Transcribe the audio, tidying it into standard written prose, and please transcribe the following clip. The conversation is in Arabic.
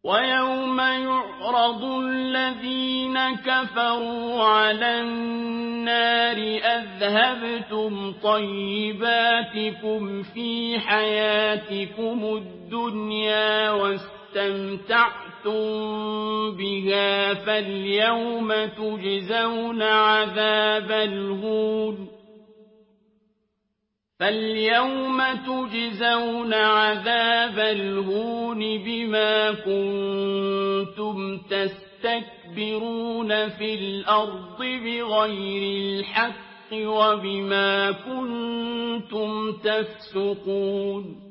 وَيَوْمَ يُعْرَضُ الَّذِينَ كَفَرُوا عَلَى النَّارِ أَذْهَبْتُمْ طَيِّبَاتِكُمْ فِي حَيَاتِكُمُ الدُّنْيَا وَاسْتَمْتَعْتُم بِهَا فَالْيَوْمَ تُجْزَوْنَ عَذَابَ الْهُونِ بِمَا كُنتُمْ تَسْتَكْبِرُونَ فِي الْأَرْضِ بِغَيْرِ الْحَقِّ وَبِمَا كُنتُمْ تَفْسُقُونَ